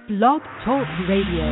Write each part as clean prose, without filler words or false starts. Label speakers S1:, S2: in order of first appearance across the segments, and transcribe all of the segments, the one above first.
S1: Blog Talk Radio.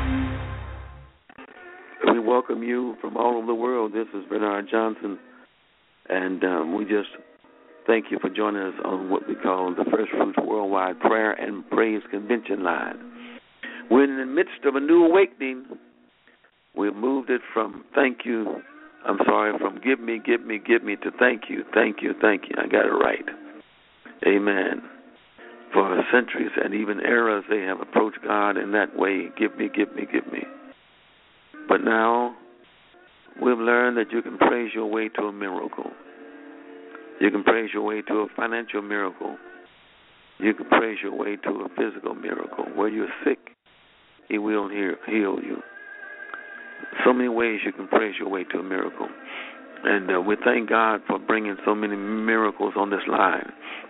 S2: We welcome you from all over the world. This is Bernard Johnson, and we just thank you for joining us on what we call the First Fruits Worldwide Prayer and Praise Convention line. We're in the midst of a new awakening. We've moved it from from give me to thank you. I got it right. Amen. For centuries and even eras, they have approached God in that way, give me. But now, we've learned that you can praise your way to a miracle. You can praise your way to a financial miracle. You can praise your way to a physical miracle. Where you're sick, He will heal you. So many ways you can praise your way to a miracle. And we thank God for bringing so many miracles on this line.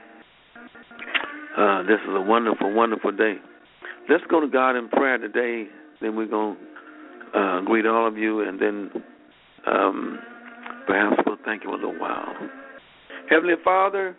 S2: This is a wonderful, wonderful day. Let's go to God in prayer today. Then we're going to greet all of you, and then perhaps we'll thank you a little while. Heavenly Father,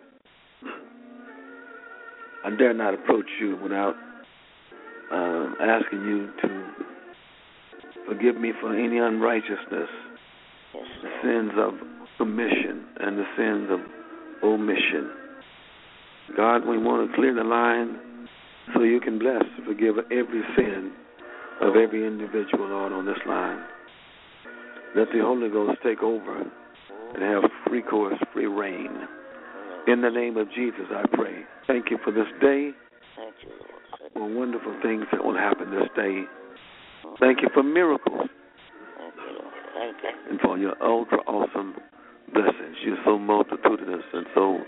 S2: I dare not approach you without asking you to forgive me for any unrighteousness, the sins of omission and the sins of omission. God, we want to clear the line so you can bless, forgive every sin of every individual, Lord, on this line. Let the Holy Ghost take over and have free course, free reign. In the name of Jesus, I pray. Thank you for this day.
S3: Thank you, Lord.
S2: For wonderful things that will happen this day. Thank you for miracles.
S3: Thank you, Lord. Thank you.
S2: And for your ultra awesome blessings. You're so multitudinous and so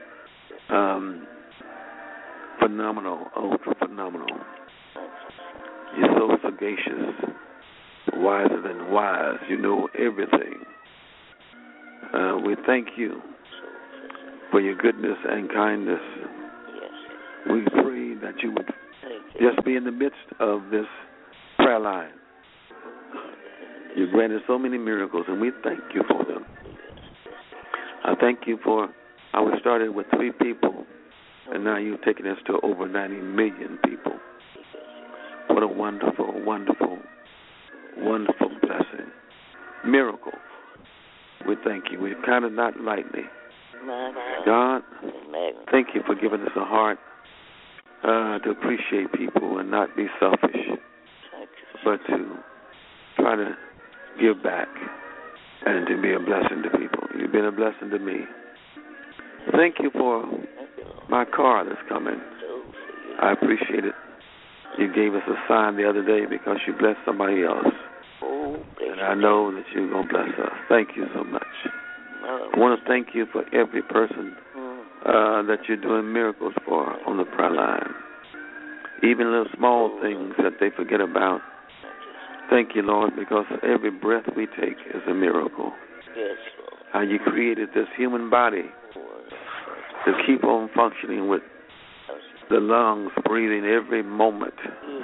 S2: phenomenal, ultra phenomenal. You're so sagacious, wiser than wise. You know everything. We thank you for your goodness and kindness. We pray that you would just be in the midst of this prayer line. You granted so many miracles, and we thank you for them. I thank you for how we started with 3 people, and now you've taken us to over 90 million people. What a wonderful, wonderful, wonderful blessing. Miracle. We thank you. We've counted not lightly. God, thank you for giving us a heart to appreciate people and not be selfish, but to try to give back and to be a blessing to people. You've been a blessing to me. Thank you for my car that's coming. I appreciate it. You gave us a sign the other day because you blessed somebody else. And I know that you're going to bless us. Thank you so much. I want to thank you for every person that you're doing miracles for on the prayer line. Even little small things that they forget about. Thank you, Lord, because every breath we take is a miracle.
S3: Yes, Lord.
S2: How you created this human body to keep on functioning with the lungs breathing every moment.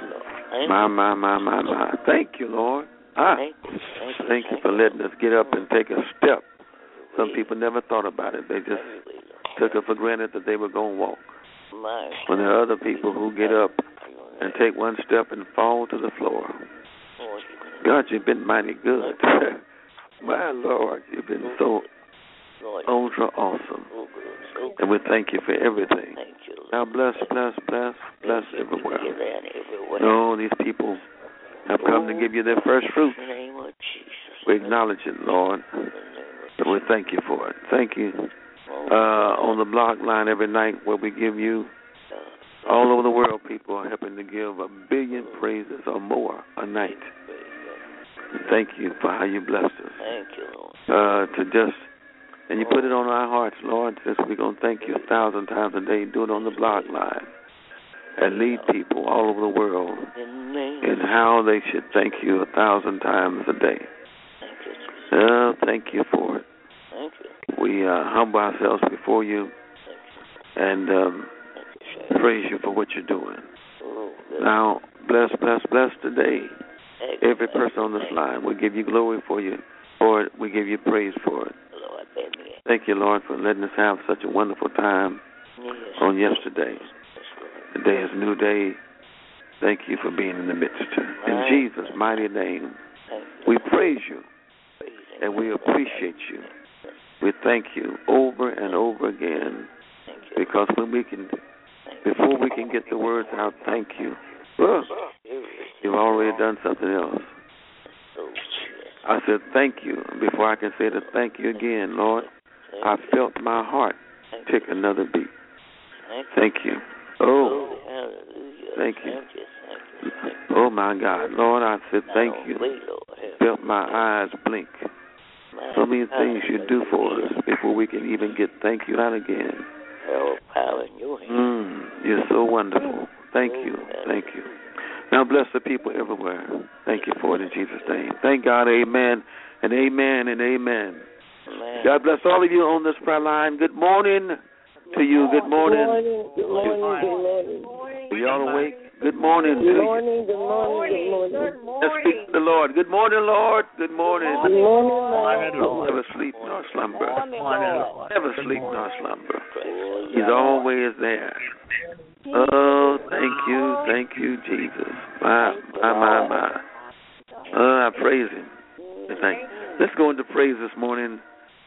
S2: My. Thank you, Lord. Thank you for letting us get up and take a step. Some people never thought about it. They just took it for granted that they were going to walk. When there are other people who get up and take one step and fall to the floor. God, you've been mighty good. My Lord, you've been so ultra awesome. And we thank you for everything. Now bless everywhere. Oh, these people have come to give you their first fruit. We acknowledge it, Lord. And we thank you for it. Thank you. On the block line every night where we give you, all over the world, people are helping to give 1 billion praises or more a night. Thank you for how you blessed us.
S3: Thank you, Lord.
S2: And you put it on our hearts, Lord, since we're going to thank you 1,000 times a day. Do it on the block line. And lead people all over the world in how they should thank you 1,000 times a day. Thank you for it. We humble ourselves before you and praise you for what you're doing. Now, bless today every person on this line. We give you glory for it. We give you praise for it. Thank you, Lord, for letting us have such a wonderful time on yesterday. Today is a new day. Thank you for being in the midst. In Jesus' mighty name, we praise you and we appreciate you. We thank you over and over again, because when we can, before we can get the words out, thank you, you've already done something else. I said thank you. Before I can say the thank you again, Lord, I felt my heart take another beat. Thank you. Oh, thank you. Oh, my God. Lord, I said thank you. Felt my eyes blink. So many things you do for us before we can even get thank you out again. You're so wonderful. Thank you. Thank you. Now bless the people everywhere. Thank you for it in Jesus' name. Thank God. Amen and amen and amen. God bless all of you on this prayer line. Good morning to you. Good morning.
S4: Good morning.
S2: Are y'all awake? Good morning to you.
S4: Good morning.
S2: Let's speak to the Lord. Good morning, Lord. Good morning.
S4: Good morning, Lord.
S2: Never sleep nor slumber. Never sleep nor slumber. He's always there. Oh, thank you, Jesus. My. I praise him. Let's go into praise this morning.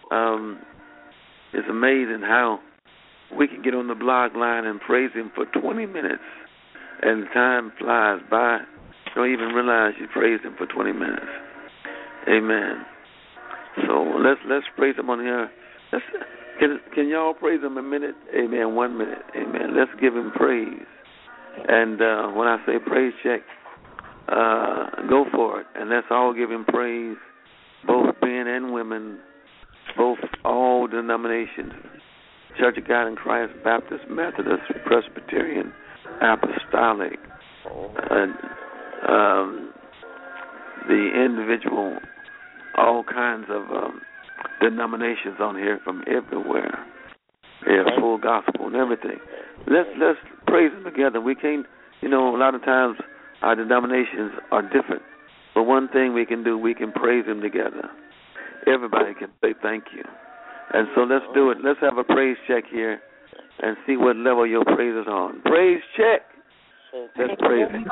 S2: It's amazing how we can get on the blog line and praise him for 20 minutes, and time flies by. Don't even realize you praised him for 20 minutes. Amen. So let's praise him on here. Can y'all praise him a minute? Amen. 1 minute. Amen. Let's give him praise. And when I say praise check, go for it. And let's all give him praise, both men and women, both all denominations. Church of God in Christ, Baptist, Methodist, Presbyterian, Apostolic, the individual, all kinds of denominations on here from everywhere. Yeah, full gospel and everything. Let's praise him together. We can't, a lot of times our denominations are different, but one thing we can do, we can praise him together. Everybody can say thank you. And so let's do it. Let's have a praise check here and see what level your praise is on. Praise check. Let's praise him.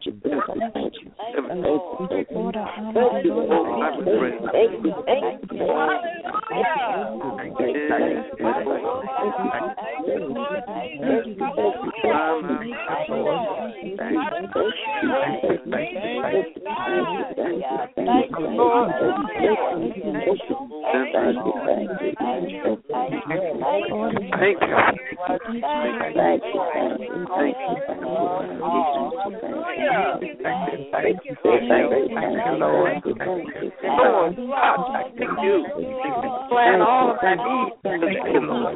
S2: Thank you.
S4: Plan all of that need. Thank you, Lord.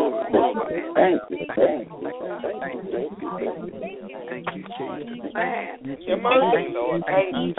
S2: Thank you, Jesus.
S4: Your mercy, Lord. Thank you.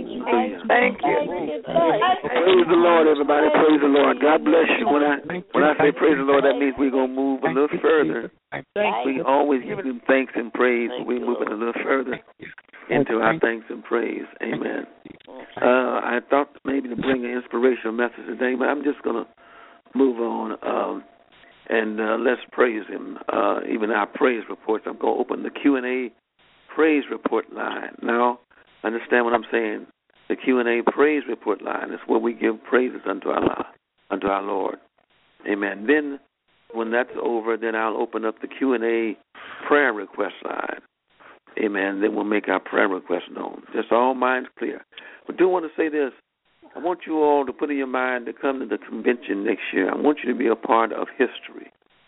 S2: Praise the Lord, everybody. Praise the Lord. God bless you. When I say praise the Lord, that means we're going to move a little further. We always giving him thanks and praise, but we're moving a little further into our thanks and praise. Amen. I thought maybe to bring an inspirational message today, but I'm just going to move on and let's praise him. Even our praise reports, I'm going to open the Q&A praise report line. Now, understand what I'm saying. The Q&A praise report line is where we give praises unto our Lord. Amen. Then, when that's over, then I'll open up the Q&A prayer request line. Amen. Then we'll make our prayer request known. Just all minds clear. I do want to say this. I want you all to put in your mind to come to the convention next year. I want you to be a part of history.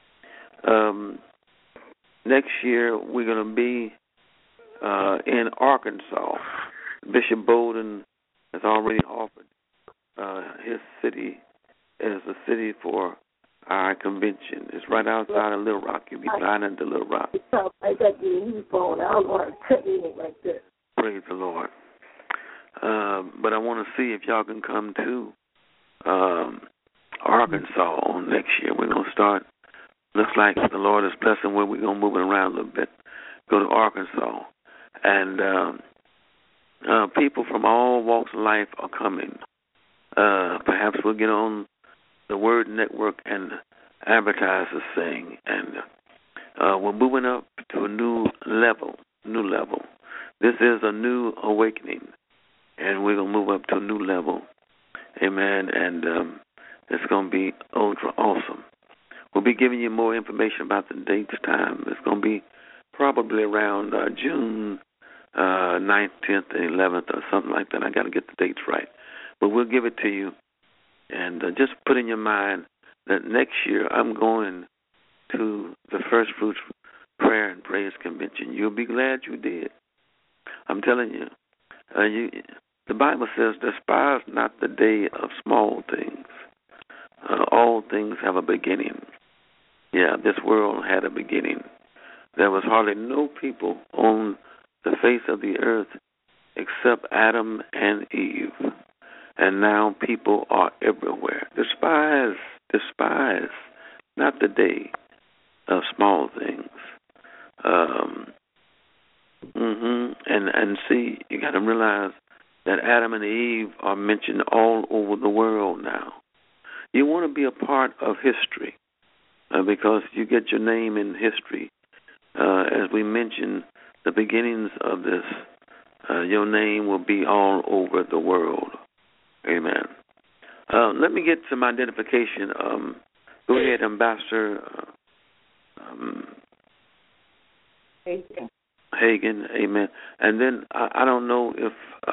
S2: Next year, we're going to be in Arkansas. Bishop Bolden has already offered his city as a city for our convention. It's right outside of Little Rock. You'll be flying into Little Rock.
S4: I got the new phone. I don't want to cut anything like that.
S2: Praise the Lord. But I want to see if y'all can come to Arkansas on next year. We're going to start. Looks like the Lord is blessing where we're going to move it around a little bit. Go to Arkansas. And people from all walks of life are coming. Perhaps we'll get on the Word Network and advertise this thing. And we're moving up to a new level. This is a new awakening, and we're going to move up to a new level. Amen. And it's going to be ultra awesome. We'll be giving you more information about the dates, time. It's going to be probably around June 9th, 10th, and 11th or something like that. I got to get the dates right. But we'll give it to you. And just put in your mind that next year I'm going to the First Fruits Prayer and Praise Convention. You'll be glad you did. I'm telling you. The Bible says, despise not the day of small things. All things have a beginning. Yeah, this world had a beginning. There was hardly no people on the face of the earth except Adam and Eve. And now people are everywhere. Despise not the day of small things. And see, you got to realize that Adam and Eve are mentioned all over the world now. You want to be a part of history because you get your name in history. As we mentioned, the beginnings of this, your name will be all over the world. Amen. Let me get some identification. Go ahead, Ambassador Hagan. Amen. And then I don't know if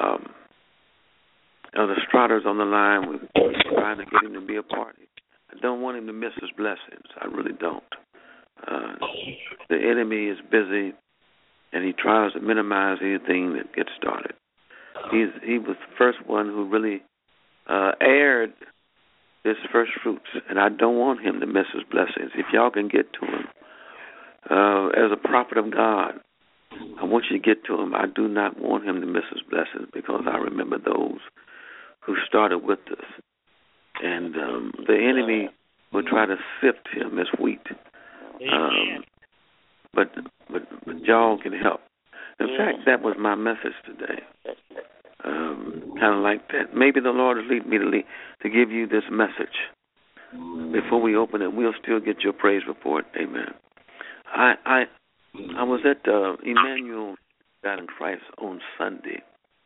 S2: Elder Strotter's on the line. We're trying to get him to be a part. I don't want him to miss his blessings. I really don't. The enemy is busy, and he tries to minimize anything that gets started. He was the first one who really aired this First Fruits, and I don't want him to miss his blessings. If y'all can get to him, as a prophet of God, I want you to get to him. I do not want him to miss his blessings because I remember those who started with us. And the enemy will try to sift him as wheat. But y'all can help. In fact, that was my message today. Kind of like that. Maybe the Lord is leading me to give you this message. Before we open it, we'll still get your praise report. Amen. I was at Emmanuel God in Christ on Sunday.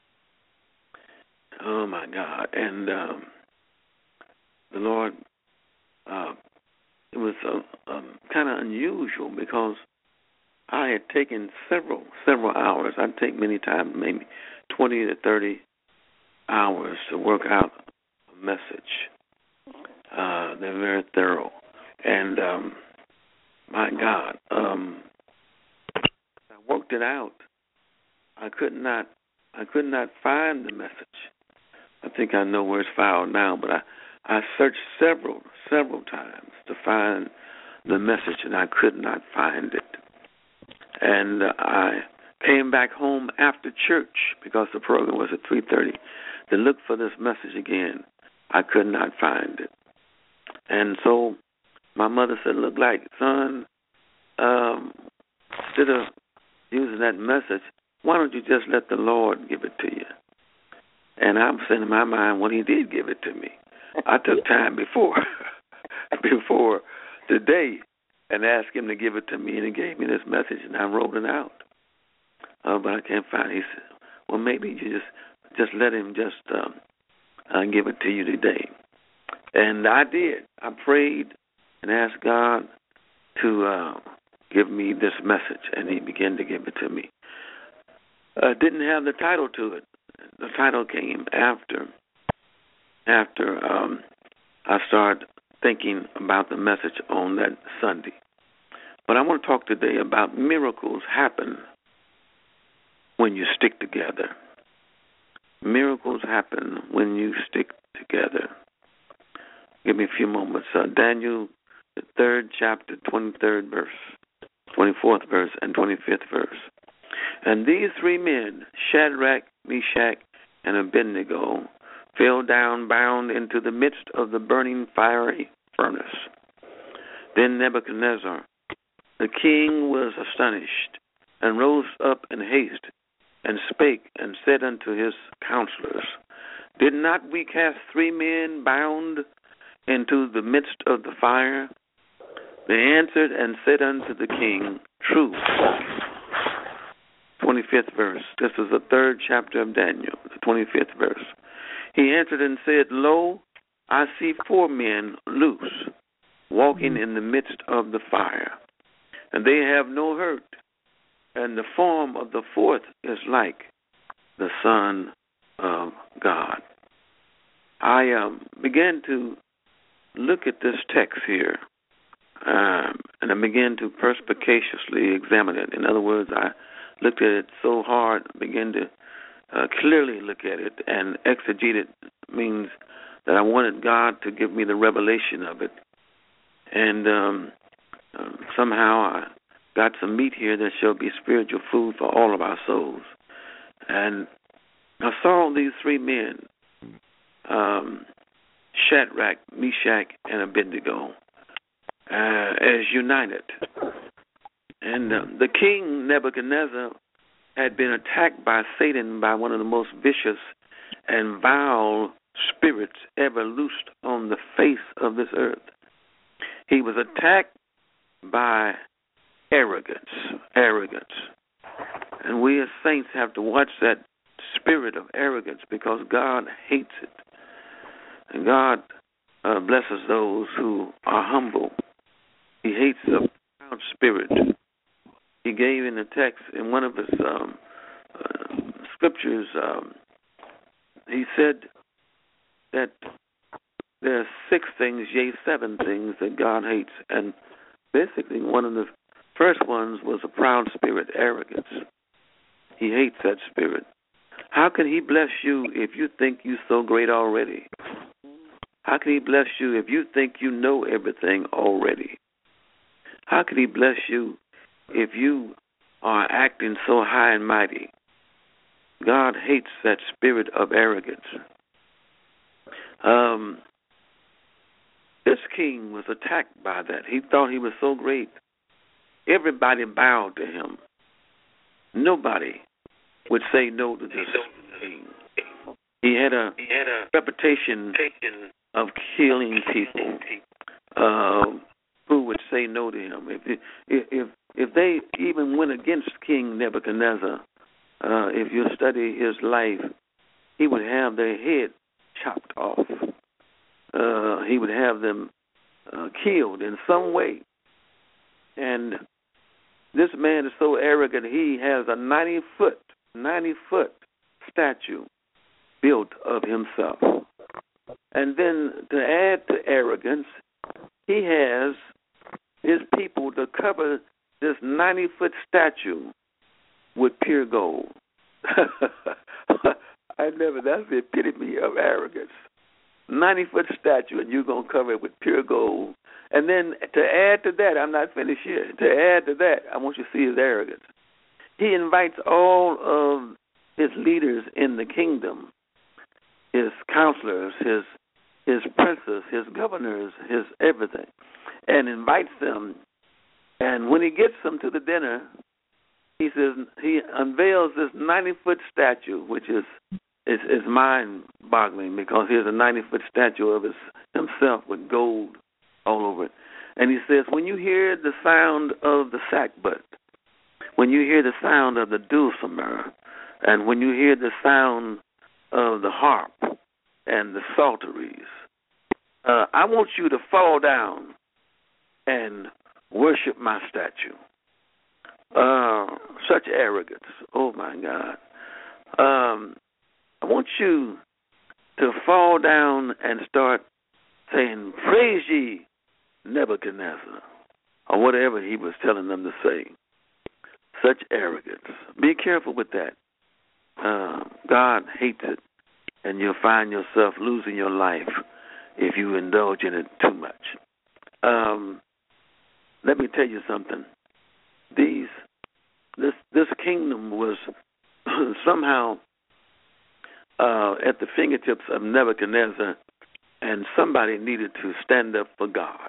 S2: Oh, my God. And the Lord, it was kind of unusual because I had taken several hours. I'd take many times, maybe 20 to 30 hours to work out a message. They're very thorough. And, my God, I worked it out. I could not find the message. I think I know where it's filed now, but I searched several times to find the message, and I could not find it. And I came back home after church because the program was at 3:30 to look for this message again. I could not find it. And so my mother said, look, like, son, instead of using that message, why don't you just let the Lord give it to you? And I'm saying in my mind, well, he did give it to me. I took time before today and asked him to give it to me, and he gave me this message, and I wrote it out. But I can't find it. He said, well, maybe you just let him just give it to you today. And I did. I prayed and asked God to give me this message, and he began to give it to me. Didn't have the title to it. The title came after I started thinking about the message on that Sunday. But I want to talk today about miracles happen when you stick together. Miracles happen when you stick together. Give me a few moments. Daniel, the 3rd chapter, 23rd verse, 24th verse, and 25th verse. And these three men, Shadrach, Meshach, and Abednego, fell down bound into the midst of the burning fiery furnace. Then Nebuchadnezzar, the king, was astonished, and rose up in haste, and spake, and said unto his counselors, did not we cast 3 men bound into the midst of the fire? They answered and said unto the king, true. 25th verse. This is the 3rd chapter of Daniel, the 25th verse. He answered and said, Lo, I see 4 men loose, walking in the midst of the fire, and they have no hurt, and the form of the 4th is like the Son of God. I began to look at this text here, and I began to perspicaciously examine it. In other words, I looked at it so hard, began to clearly look at it, and exegete it means that I wanted God to give me the revelation of it. And somehow I got some meat here that shall be spiritual food for all of our souls. And I saw these 3 men, Shadrach, Meshach, and Abednego, as united. And the king Nebuchadnezzar had been attacked by Satan, by one of the most vicious and vile spirits ever loosed on the face of this earth. He was attacked by arrogance. And we as saints have to watch that spirit of arrogance, because God hates it. And God blesses those who are humble. He hates a proud spirit. He gave in the text, in one of his scriptures, he said that there are 6 things, yea, 7 things that God hates. And basically one of the first ones was a proud spirit, arrogance. He hates that spirit. How can he bless you if you think you're so great already? How can he bless you if you think you know everything already? How can he bless you if you are acting so high and mighty? God hates that spirit of arrogance. This king was attacked by that. He thought he was so great. Everybody bowed to him. Nobody would say no to this king. He had a reputation of killing people who would say no to him. If they even went against King Nebuchadnezzar, if you study his life, he would have their head chopped off. He would have them killed in some way. And this man is so arrogant, he has a 90-foot statue built of himself. And then to add to arrogance, he has his people to cover this 90-foot statue with pure gold. That's the epitome of arrogance. 90-foot statue, and you're going to cover it with pure gold. And then to add to that, I'm not finished yet. To add to that, I want you to see his arrogance. He invites all of his leaders in the kingdom, his counselors, his princes, his governors, his everything, and invites them. And when he gets them to the dinner, he says, he unveils this 90-foot statue, which is mind-boggling, because here's a 90-foot statue of himself with gold all over it. And he says, when you hear the sound of the sackbut, when you hear the sound of the dulcimer, and when you hear the sound of the harp and the psalteries, I want you to fall down and worship my statue. Such arrogance. Oh, my God. I want you to fall down and start saying, praise ye Nebuchadnezzar, or whatever he was telling them to say. Such arrogance. Be careful with that. God hates it, and you'll find yourself losing your life if you indulge in it too much. Let me tell you something. This kingdom was somehow at the fingertips of Nebuchadnezzar, and somebody needed to stand up for God.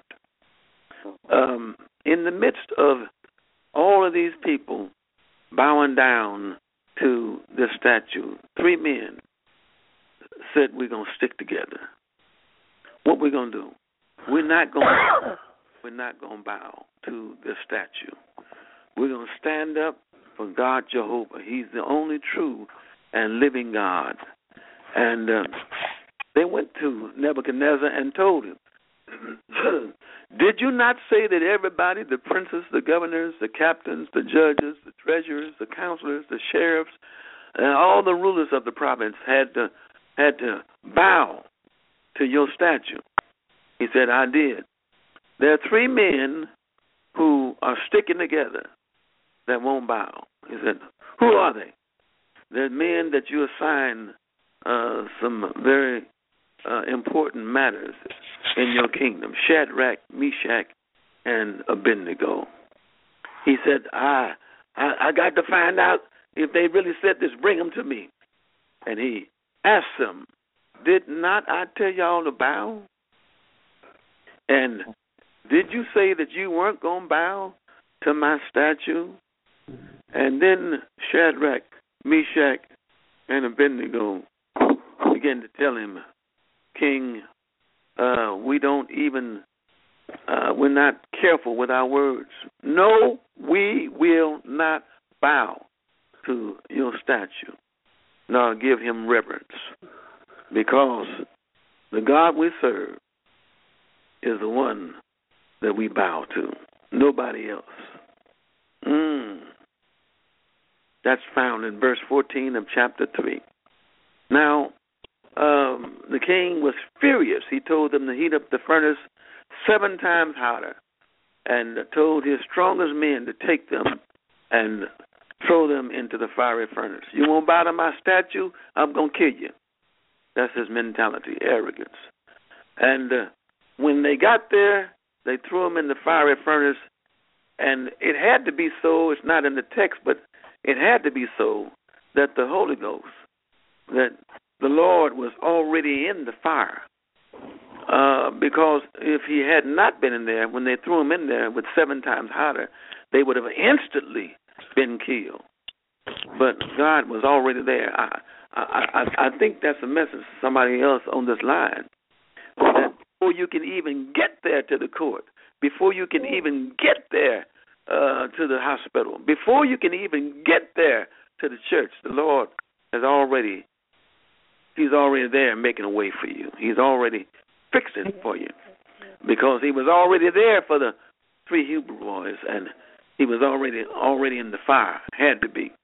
S2: In the midst of all of these people bowing down to this statue, 3 men said, we're going to stick together. What we're going to do? We're not going to bow to this statue. We're going to stand up for God Jehovah. He's the only true and living God. And they went to Nebuchadnezzar and told him, did you not say that everybody, the princes, the governors, the captains, the judges, the treasurers, the counselors, the sheriffs, and all the rulers of the province had to bow to your statue? He said, I did. There are three men who are sticking together that won't bow. He said, who are they? They're men that you assign some very important matters in your kingdom, Shadrach, Meshach, and Abednego. He said, I got to find out if they really said this, bring them to me. And he asked them, did not I tell y'all to bow? And did you say that you weren't going to bow to my statue? And then Shadrach, Meshach, and Abednego began to tell him, King, we don't even, we're not careful with our words. No, we will not bow to your statue, nor give him reverence, because the God we serve is the one that we bow to, nobody else. That's found in verse 14 of chapter 3. Now, the king was furious. He told them to heat up the furnace 7 times hotter and told his strongest men to take them and throw them into the fiery furnace. You won't bow to my statue, I'm going to kill you. That's his mentality, arrogance. And when they got there, they threw him in the fiery furnace, and it had to be so, it's not in the text, but it had to be so that the Holy Ghost, that the Lord was already in the fire. Because if he had not been in there, when they threw him in there with 7 times hotter, they would have instantly been killed. But God was already there. I think that's a message to somebody else on this line. That before you can even get there to the court, before you can even get there to the hospital, before you can even get there to the church, the Lord has already, he's already there making a way for you. He's already fixing it for you, because he was already there for the 3 Hebrew boys, and he was already in the fire. Had to be.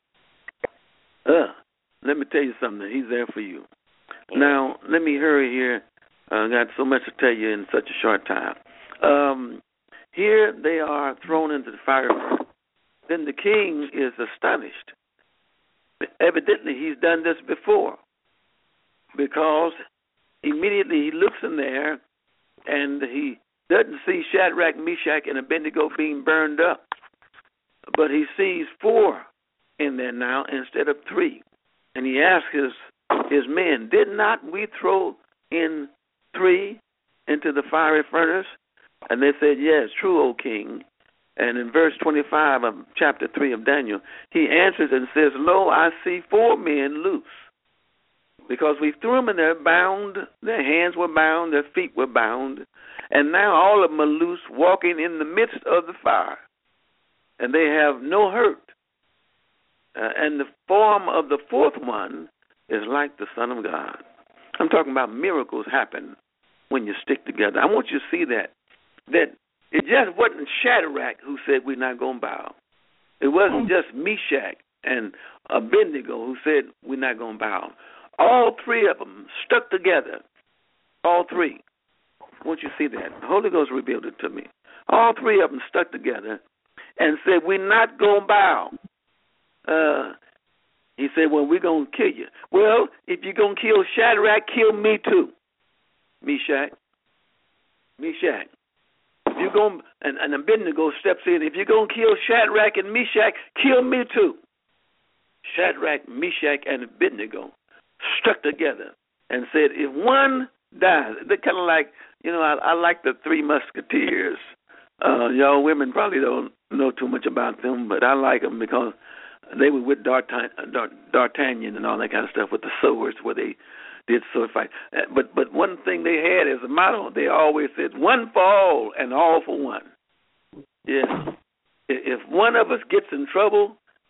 S2: Let me tell you something. He's there for you. Now, let me hurry here. I got so much to tell you in such a short time. Here they are thrown into the fire. Then the king is astonished. Evidently, he's done this before, because immediately he looks in there and he doesn't see Shadrach, Meshach, and Abednego being burned up, but he sees 4 in there now instead of 3. And he asks his men, did not we throw in 3 into the fiery furnace? And they said, yes, true, O king. And in verse 25 of chapter 3 of Daniel, he answers and says, lo, I see 4 men loose. Because we threw them in there bound, their hands were bound, their feet were bound, and now all of them are loose, walking in the midst of the fire. And they have no hurt. And the form of the 4th one is like the Son of God. I'm talking about miracles happen when you stick together. I want you to see that it just wasn't Shadrach who said we're not going to bow. It wasn't just Meshach and Abednego who said we're not going to bow. All 3 of them stuck together. All 3. I want you to see that. The Holy Ghost revealed it to me. All 3 of them stuck together and said, we're not going to bow. He said, well, we're going to kill you. Well, if you're going to kill Shadrach, kill me too. Meshach. If you're going, and Abednego steps in, if you're going to kill Shadrach and Meshach, kill me too. Shadrach, Meshach, and Abednego stuck together and said, if one dies, they're kind of like, I like the 3 Musketeers. Y'all women probably don't know too much about them, but I like them because they were with D'Artagnan and all that kind of stuff with the swords where they did sword fight. But one thing they had as a motto, they always said, one for all and all for one. Yes. If one of us gets in trouble,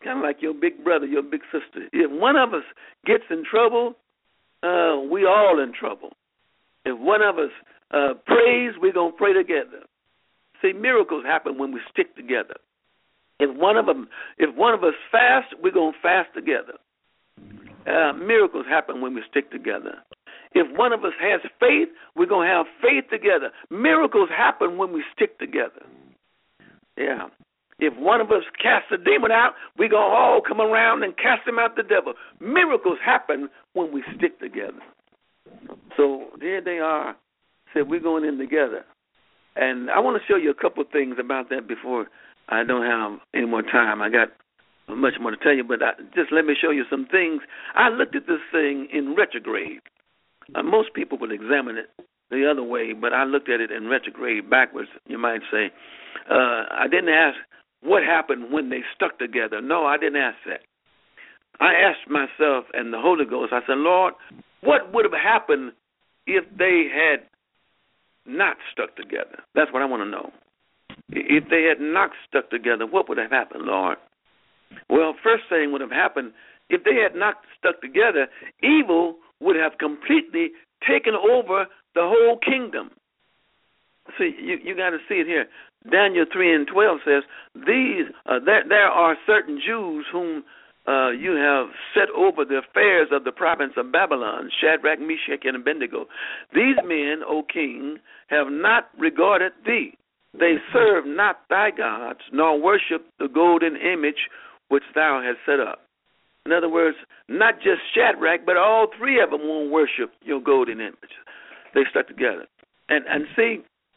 S2: kind of like your big brother, your big sister. If one of us gets in trouble, we all in trouble. If one of us prays, we're going to pray together. See, miracles happen when we stick together. If one of us fast, we're going to fast together. Miracles happen when we stick together. If one of us has faith, we're going to have faith together. Miracles happen when we stick together. Yeah. If one of us casts a demon out, we're going to all come around and cast him out the devil. Miracles happen when we stick together. So here they are. Said we're going in together. And I want to show you a couple of things about that before I don't have any more time. I got much more to tell you, but just let me show you some things. I looked at this thing in retrograde. Most people would examine it the other way, but I looked at it in retrograde, backwards, you might say. I didn't ask what happened when they stuck together. No, I didn't ask that. I asked myself and the Holy Ghost, I said, Lord, what would have happened if they had not stuck together? That's what I want to know. If they had not stuck together, what would have happened, Lord? Well, first thing would have happened, if they had not stuck together, evil would have completely taken over the whole kingdom. See, you got to see it here. Daniel 3:12 says, there are certain Jews whom you have set over the affairs of the province of Babylon, Shadrach, Meshach, and Abednego. These men, O king, have not regarded thee. They serve not thy gods, nor worship the golden image which thou hast set up. In other words, not just Shadrach, but all three of them won't worship your golden image. They stuck together. And see,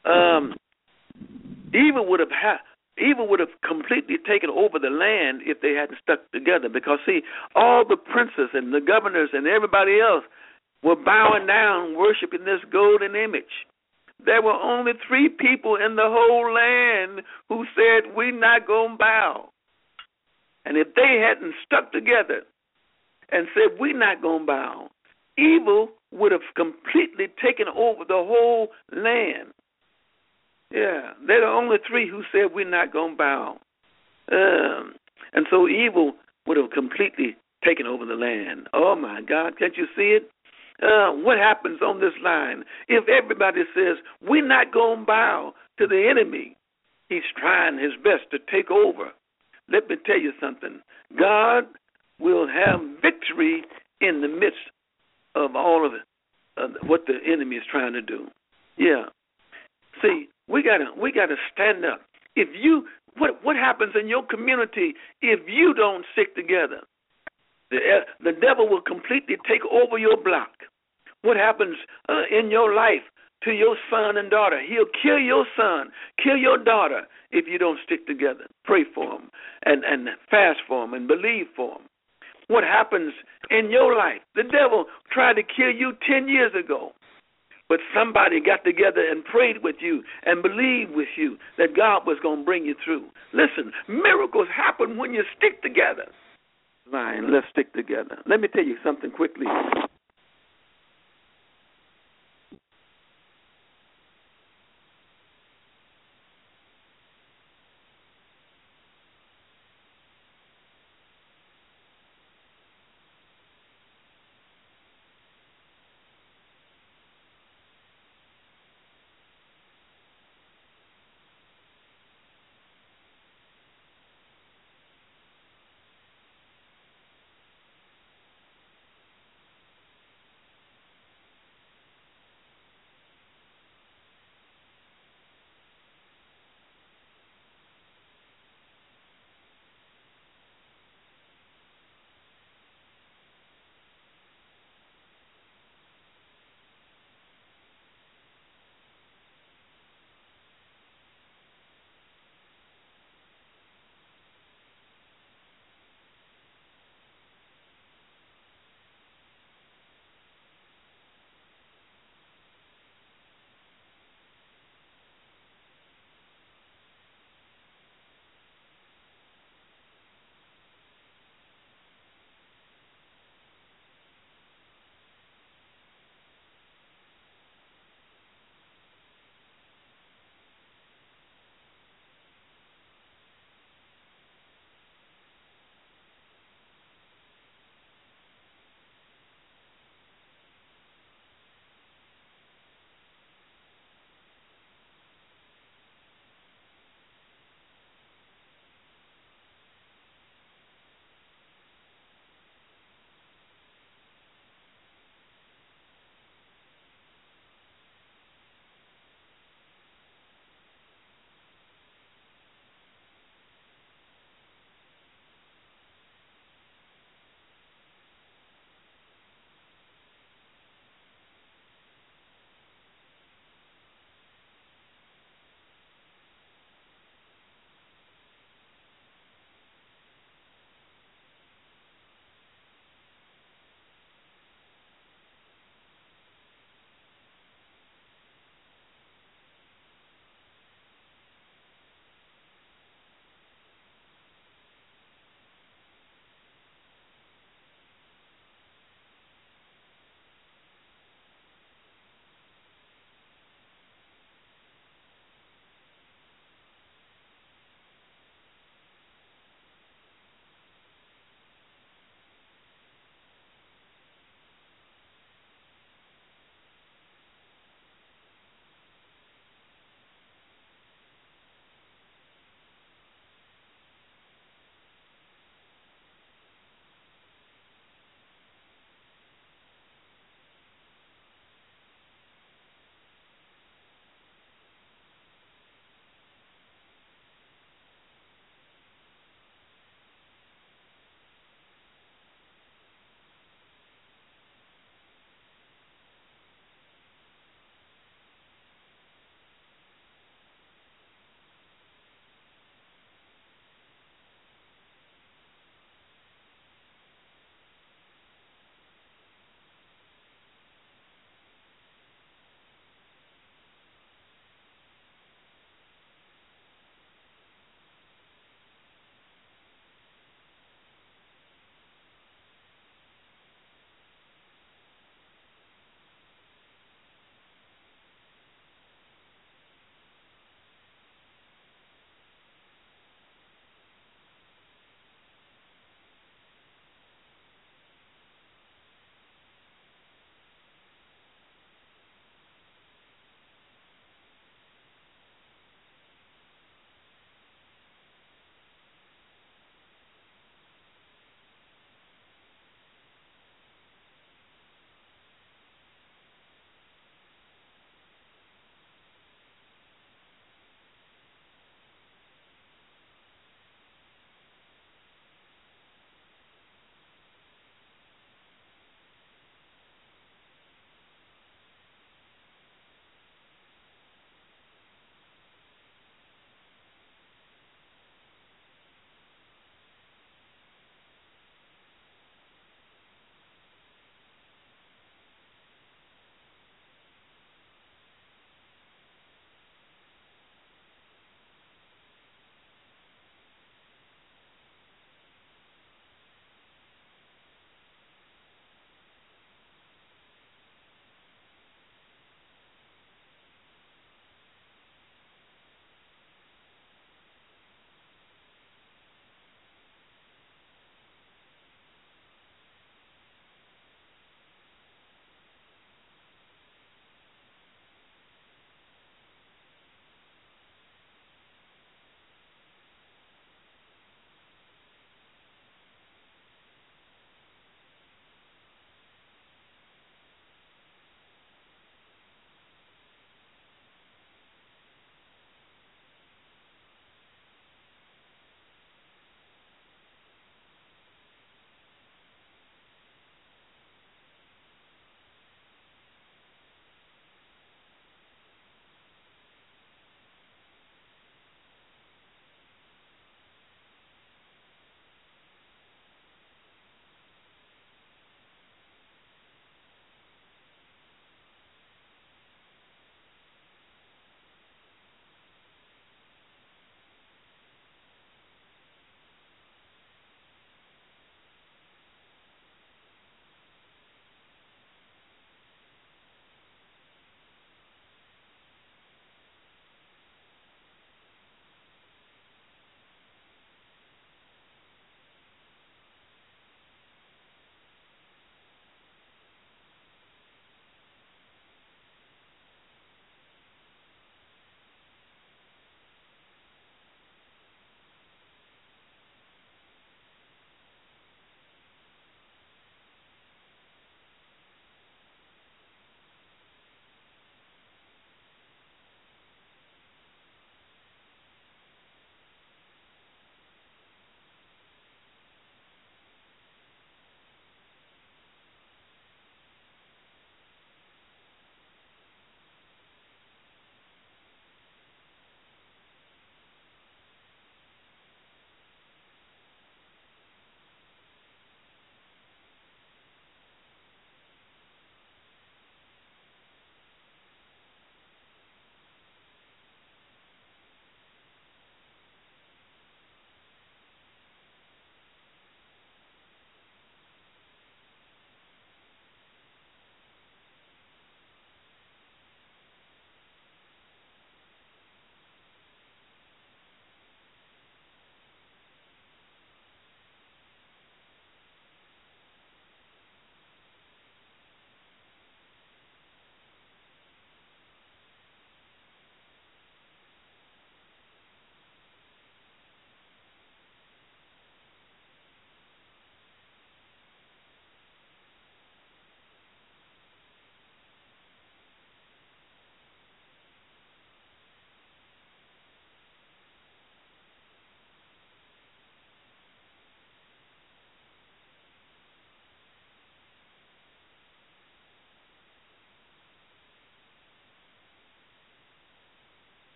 S2: evil would have completely taken over the land if they hadn't stuck together. Because, see, all the princes and the governors and everybody else were bowing down, worshiping this golden image. There were only 3 people in the whole land who said, we're not going to bow. And if they hadn't stuck together and said, we're not going to bow, evil would have completely taken over the whole land. Yeah, they're the only 3 who said, we're not going to bow. And so evil would have completely taken over the land. Oh, my God, can't you see it? What happens on this line? If everybody says, we're not going to bow to the enemy, he's trying his best to take over. Let me tell you something. God will have victory in the midst of all of it, what the enemy is trying to do. Yeah. See, we gotta stand up. If you, what happens in your community if you don't stick together? The devil will completely take over your block. What happens in your life to your son and daughter? He'll kill your son, kill your daughter if you don't stick together. Pray for them and fast for them and believe for them. What happens in your life? The devil tried to kill you 10 years ago, but somebody got together and prayed with you and believed with you that God was going to bring you through. Listen, miracles happen when you stick together. Fine, let's stick together. Let me tell you something quickly.